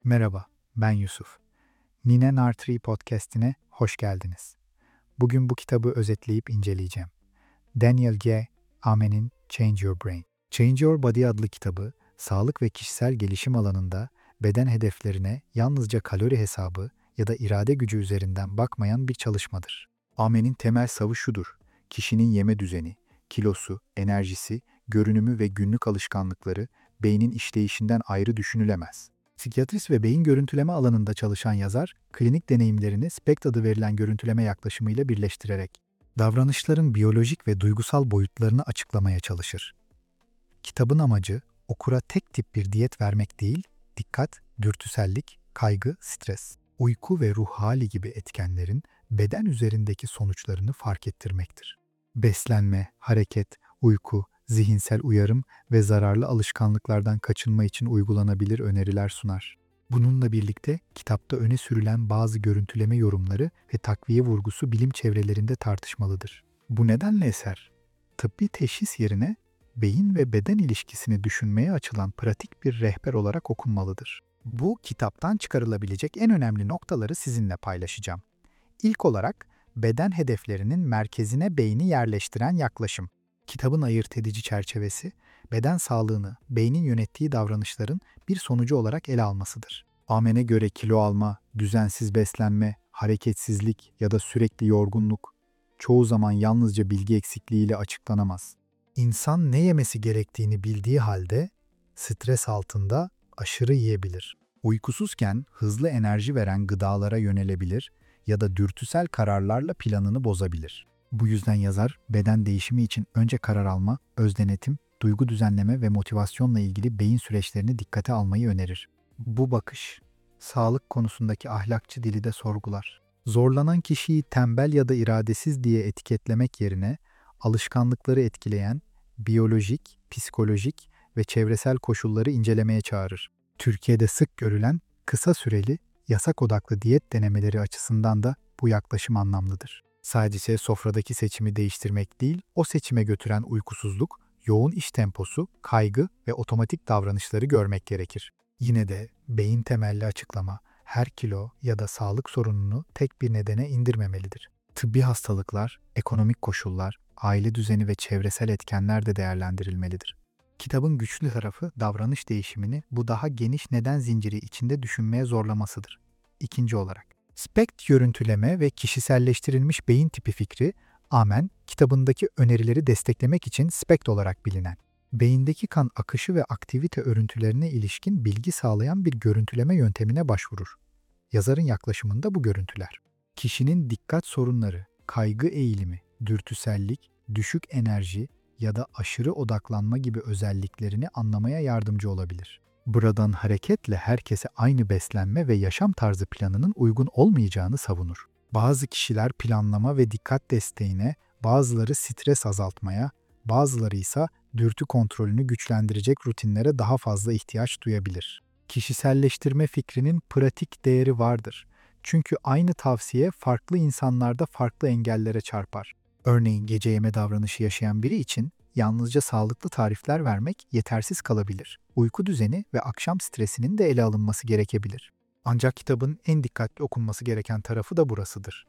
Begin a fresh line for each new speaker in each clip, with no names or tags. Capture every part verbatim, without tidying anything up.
Merhaba, ben Yusuf. Nine Nartree Podcast'ine hoş geldiniz. Bugün bu kitabı özetleyip inceleyeceğim. Daniel G. Amen'in Change Your Brain. Change Your Body adlı kitabı, sağlık ve kişisel gelişim alanında beden hedeflerine yalnızca kalori hesabı ya da irade gücü üzerinden bakmayan bir çalışmadır. Amen'in temel savı şudur: kişinin yeme düzeni, kilosu, enerjisi, görünümü ve günlük alışkanlıkları beynin işleyişinden ayrı düşünülemez. Psikiyatrist ve beyin görüntüleme alanında çalışan yazar, klinik deneyimlerini SPECT adı verilen görüntüleme yaklaşımıyla birleştirerek davranışların biyolojik ve duygusal boyutlarını açıklamaya çalışır. Kitabın amacı, okura tek tip bir diyet vermek değil, dikkat, dürtüsellik, kaygı, stres, uyku ve ruh hali gibi etkenlerin beden üzerindeki sonuçlarını fark ettirmektir. Beslenme, hareket, uyku, zihinsel uyarım ve zararlı alışkanlıklardan kaçınma için uygulanabilir öneriler sunar. Bununla birlikte kitapta öne sürülen bazı görüntüleme yorumları ve takviye vurgusu bilim çevrelerinde tartışmalıdır. Bu nedenle eser, tıbbi teşhis yerine beyin ve beden ilişkisini düşünmeye açılan pratik bir rehber olarak okunmalıdır. Bu kitaptan çıkarılabilecek en önemli noktaları sizinle paylaşacağım. İlk olarak beden hedeflerinin merkezine beyni yerleştiren yaklaşım. Kitabın ayırt edici çerçevesi, beden sağlığını beynin yönettiği davranışların bir sonucu olarak ele almasıdır. Amen'e göre kilo alma, düzensiz beslenme, hareketsizlik ya da sürekli yorgunluk çoğu zaman yalnızca bilgi eksikliğiyle açıklanamaz. İnsan ne yemesi gerektiğini bildiği halde stres altında aşırı yiyebilir. Uykusuzken hızlı enerji veren gıdalara yönelebilir ya da dürtüsel kararlarla planını bozabilir. Bu yüzden yazar, beden değişimi için önce karar alma, öz denetim, duygu düzenleme ve motivasyonla ilgili beyin süreçlerini dikkate almayı önerir. Bu bakış, sağlık konusundaki ahlakçı dili de sorgular. Zorlanan kişiyi tembel ya da iradesiz diye etiketlemek yerine, alışkanlıkları etkileyen biyolojik, psikolojik ve çevresel koşulları incelemeye çağırır. Türkiye'de sık görülen kısa süreli, yasak odaklı diyet denemeleri açısından da bu yaklaşım anlamlıdır. Sadece sofradaki seçimi değiştirmek değil, o seçime götüren uykusuzluk, yoğun iş temposu, kaygı ve otomatik davranışları görmek gerekir. Yine de beyin temelli açıklama, her kilo ya da sağlık sorununu tek bir nedene indirmemelidir. Tıbbi hastalıklar, ekonomik koşullar, aile düzeni ve çevresel etkenler de değerlendirilmelidir. Kitabın güçlü tarafı davranış değişimini bu daha geniş neden zinciri içinde düşünmeye zorlamasıdır. İkinci olarak, SPECT görüntüleme ve kişiselleştirilmiş beyin tipi fikri, Amen, kitabındaki önerileri desteklemek için SPECT olarak bilinen, beyindeki kan akışı ve aktivite örüntülerine ilişkin bilgi sağlayan bir görüntüleme yöntemine başvurur. Yazarın yaklaşımında bu görüntüler, kişinin dikkat sorunları, kaygı eğilimi, dürtüsellik, düşük enerji ya da aşırı odaklanma gibi özelliklerini anlamaya yardımcı olabilir. Buradan hareketle herkese aynı beslenme ve yaşam tarzı planının uygun olmayacağını savunur. Bazı kişiler planlama ve dikkat desteğine, bazıları stres azaltmaya, bazıları ise dürtü kontrolünü güçlendirecek rutinlere daha fazla ihtiyaç duyabilir. Kişiselleştirme fikrinin pratik değeri vardır. Çünkü aynı tavsiye farklı insanlarda farklı engellere çarpar. Örneğin gece yeme davranışı yaşayan biri için yalnızca sağlıklı tarifler vermek yetersiz kalabilir. Uyku düzeni ve akşam stresinin de ele alınması gerekebilir. Ancak kitabın en dikkatli okunması gereken tarafı da burasıdır.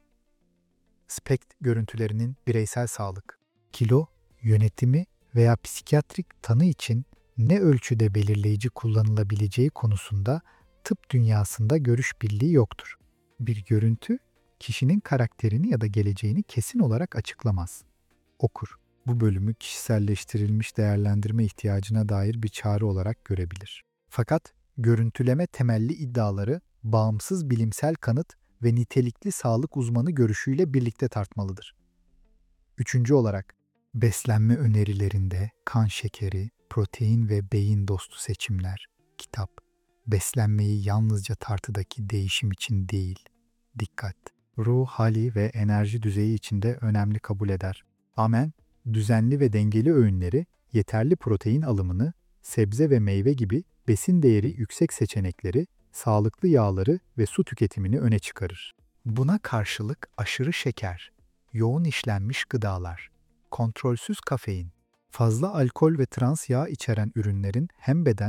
SPECT görüntülerinin bireysel sağlık, kilo, yönetimi veya psikiyatrik tanı için ne ölçüde belirleyici kullanılabileceği konusunda tıp dünyasında görüş birliği yoktur. Bir görüntü, kişinin karakterini ya da geleceğini kesin olarak açıklamaz. Okur, bu bölümü kişiselleştirilmiş değerlendirme ihtiyacına dair bir çağrı olarak görebilir. Fakat görüntüleme temelli iddiaları bağımsız bilimsel kanıt ve nitelikli sağlık uzmanı görüşüyle birlikte tartmalıdır. Üçüncü olarak, beslenme önerilerinde kan şekeri, protein ve beyin dostu seçimler, kitap, beslenmeyi yalnızca tartıdaki değişim için değil, dikkat, ruh hali ve enerji düzeyi içinde önemli kabul eder. Amen, düzenli ve dengeli öğünleri, yeterli protein alımını, sebze ve meyve gibi besin değeri yüksek seçenekleri, sağlıklı yağları ve su tüketimini öne çıkarır. Buna karşılık aşırı şeker, yoğun işlenmiş gıdalar, kontrolsüz kafein, fazla alkol ve trans yağ içeren ürünlerin hem beden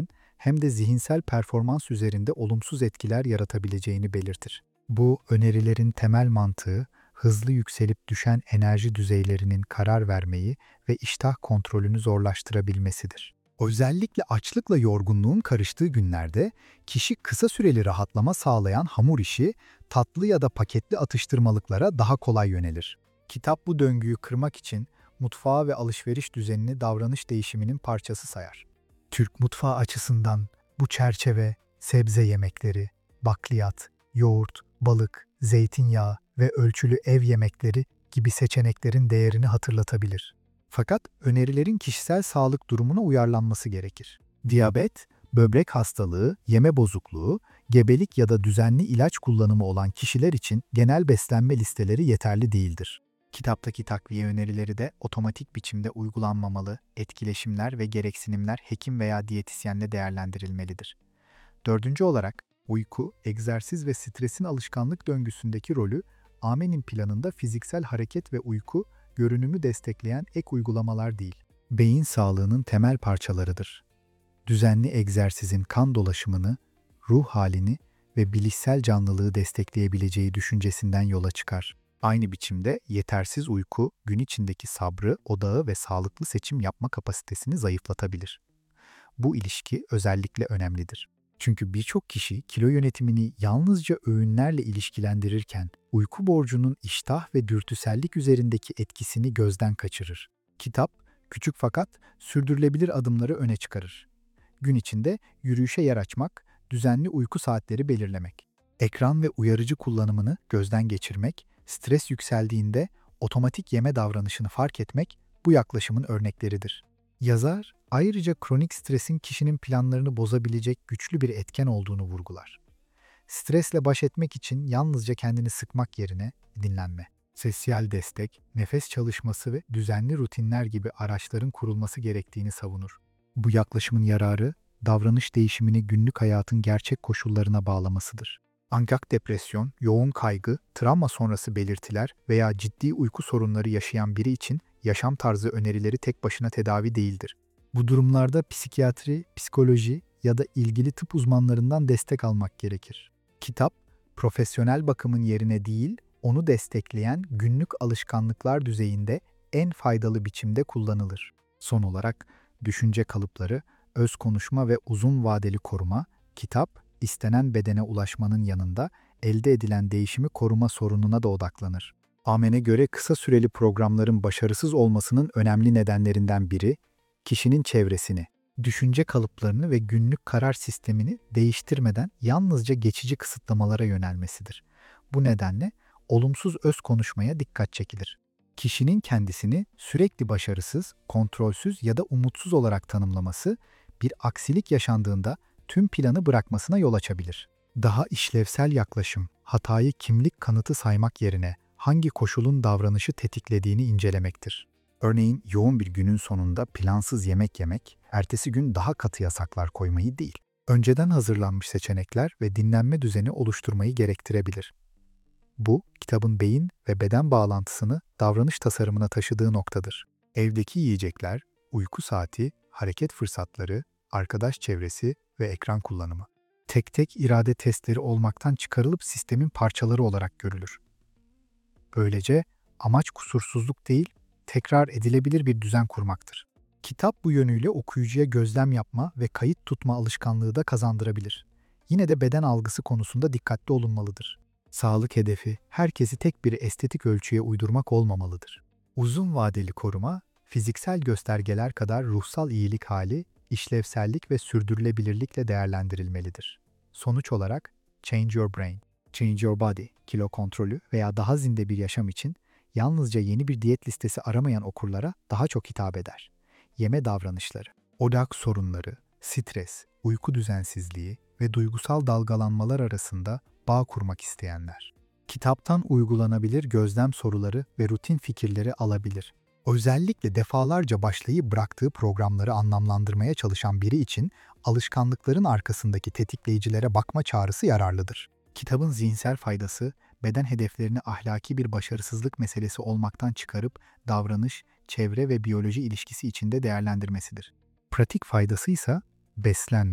hem de zihinsel performans üzerinde olumsuz etkiler yaratabileceğini belirtir. Bu önerilerin temel mantığı, hızlı yükselip düşen enerji düzeylerinin karar vermeyi ve iştah kontrolünü zorlaştırabilmesidir. Özellikle açlıkla yorgunluğun karıştığı günlerde kişi kısa süreli rahatlama sağlayan hamur işi, tatlı ya da paketli atıştırmalıklara daha kolay yönelir. Kitap bu döngüyü kırmak için mutfağı ve alışveriş düzenini davranış değişiminin parçası sayar. Türk mutfağı açısından bu çerçeve sebze yemekleri, bakliyat, yoğurt, balık, zeytinyağı ve ölçülü ev yemekleri gibi seçeneklerin değerini hatırlatabilir. Fakat önerilerin kişisel sağlık durumuna uyarlanması gerekir. Diyabet, böbrek hastalığı, yeme bozukluğu, gebelik ya da düzenli ilaç kullanımı olan kişiler için genel beslenme listeleri yeterli değildir. Kitaptaki takviye önerileri de otomatik biçimde uygulanmamalı, etkileşimler ve gereksinimler hekim veya diyetisyenle değerlendirilmelidir. Dördüncü olarak, uyku, egzersiz ve stresin alışkanlık döngüsündeki rolü, Amen'in planında fiziksel hareket ve uyku, görünümü destekleyen ek uygulamalar değil, beyin sağlığının temel parçalarıdır. Düzenli egzersizin kan dolaşımını, ruh halini ve bilişsel canlılığı destekleyebileceği düşüncesinden yola çıkar. Aynı biçimde yetersiz uyku, gün içindeki sabrı, odağı ve sağlıklı seçim yapma kapasitesini zayıflatabilir. Bu ilişki özellikle önemlidir. Çünkü birçok kişi kilo yönetimini yalnızca öğünlerle ilişkilendirirken uyku borcunun iştah ve dürtüsellik üzerindeki etkisini gözden kaçırır. Kitap, küçük fakat sürdürülebilir adımları öne çıkarır. Gün içinde yürüyüşe yer açmak, düzenli uyku saatleri belirlemek, ekran ve uyarıcı kullanımını gözden geçirmek, stres yükseldiğinde otomatik yeme davranışını fark etmek bu yaklaşımın örnekleridir. Yazar, ayrıca kronik stresin kişinin planlarını bozabilecek güçlü bir etken olduğunu vurgular. Stresle baş etmek için yalnızca kendini sıkmak yerine dinlenme, sosyal destek, nefes çalışması ve düzenli rutinler gibi araçların kurulması gerektiğini savunur. Bu yaklaşımın yararı, davranış değişimini günlük hayatın gerçek koşullarına bağlamasıdır. Ancak depresyon, yoğun kaygı, travma sonrası belirtiler veya ciddi uyku sorunları yaşayan biri için yaşam tarzı önerileri tek başına tedavi değildir. Bu durumlarda psikiyatri, psikoloji ya da ilgili tıp uzmanlarından destek almak gerekir. Kitap, profesyonel bakımın yerine değil, onu destekleyen günlük alışkanlıklar düzeyinde en faydalı biçimde kullanılır. Son olarak, düşünce kalıpları, öz konuşma ve uzun vadeli koruma, kitap, istenen bedene ulaşmanın yanında elde edilen değişimi koruma sorununa da odaklanır. Amen'e göre kısa süreli programların başarısız olmasının önemli nedenlerinden biri, kişinin çevresini, düşünce kalıplarını ve günlük karar sistemini değiştirmeden yalnızca geçici kısıtlamalara yönelmesidir. Bu nedenle olumsuz öz konuşmaya dikkat çekilir. Kişinin kendisini sürekli başarısız, kontrolsüz ya da umutsuz olarak tanımlaması, bir aksilik yaşandığında tüm planı bırakmasına yol açabilir. Daha işlevsel yaklaşım, hatayı kimlik kanıtı saymak yerine hangi koşulun davranışı tetiklediğini incelemektir. Örneğin yoğun bir günün sonunda plansız yemek yemek, ertesi gün daha katı yasaklar koymayı değil, önceden hazırlanmış seçenekler ve dinlenme düzeni oluşturmayı gerektirebilir. Bu, kitabın beyin ve beden bağlantısını davranış tasarımına taşıdığı noktadır. Evdeki yiyecekler, uyku saati, hareket fırsatları, arkadaş çevresi ve ekran kullanımı, tek tek irade testleri olmaktan çıkarılıp sistemin parçaları olarak görülür. Böylece amaç kusursuzluk değil, tekrar edilebilir bir düzen kurmaktır. Kitap bu yönüyle okuyucuya gözlem yapma ve kayıt tutma alışkanlığı da kazandırabilir. Yine de beden algısı konusunda dikkatli olunmalıdır. Sağlık hedefi herkesi tek bir estetik ölçüye uydurmak olmamalıdır. Uzun vadeli koruma, fiziksel göstergeler kadar ruhsal iyilik hali, işlevsellik ve sürdürülebilirlikle değerlendirilmelidir. Sonuç olarak, Change Your Brain, Change Your Body, kilo kontrolü veya daha zinde bir yaşam için yalnızca yeni bir diyet listesi aramayan okurlara daha çok hitap eder. Yeme davranışları, odak sorunları, stres, uyku düzensizliği ve duygusal dalgalanmalar arasında bağ kurmak isteyenler. Kitaptan uygulanabilir gözlem soruları ve rutin fikirleri alabilir. Özellikle defalarca başlayıp bıraktığı programları anlamlandırmaya çalışan biri için alışkanlıkların arkasındaki tetikleyicilere bakma çağrısı yararlıdır. Kitabın zihinsel faydası, beden hedeflerini ahlaki bir başarısızlık meselesi olmaktan çıkarıp davranış, çevre ve biyoloji ilişkisi içinde değerlendirmesidir. Pratik faydası ise beslenme,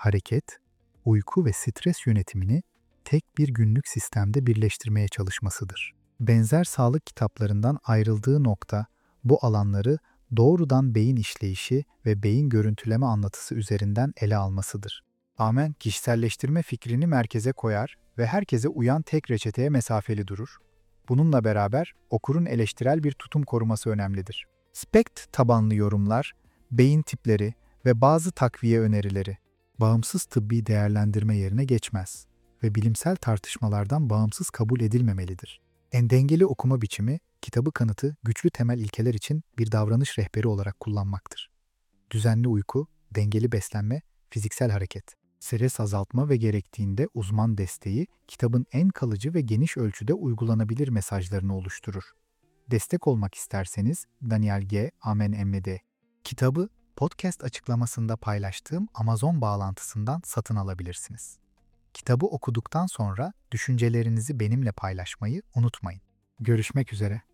hareket, uyku ve stres yönetimini tek bir günlük sistemde birleştirmeye çalışmasıdır. Benzer sağlık kitaplarından ayrıldığı nokta, bu alanları doğrudan beyin işleyişi ve beyin görüntüleme anlatısı üzerinden ele almasıdır. Amen, kişiselleştirme fikrini merkeze koyar ve herkese uyan tek reçeteye mesafeli durur. Bununla beraber okurun eleştirel bir tutum koruması önemlidir. SPECT tabanlı yorumlar, beyin tipleri ve bazı takviye önerileri bağımsız tıbbi değerlendirme yerine geçmez ve bilimsel tartışmalardan bağımsız kabul edilmemelidir. En dengeli okuma biçimi, kitabı kanıtı güçlü temel ilkeler için bir davranış rehberi olarak kullanmaktır. Düzenli uyku, dengeli beslenme, fiziksel hareket, stres azaltma ve gerektiğinde uzman desteği, kitabın en kalıcı ve geniş ölçüde uygulanabilir mesajlarını oluşturur. Destek olmak isterseniz Daniel G. Amen M D. Kitabı podcast açıklamasında paylaştığım Amazon bağlantısından satın alabilirsiniz. Kitabı okuduktan sonra düşüncelerinizi benimle paylaşmayı unutmayın. Görüşmek üzere.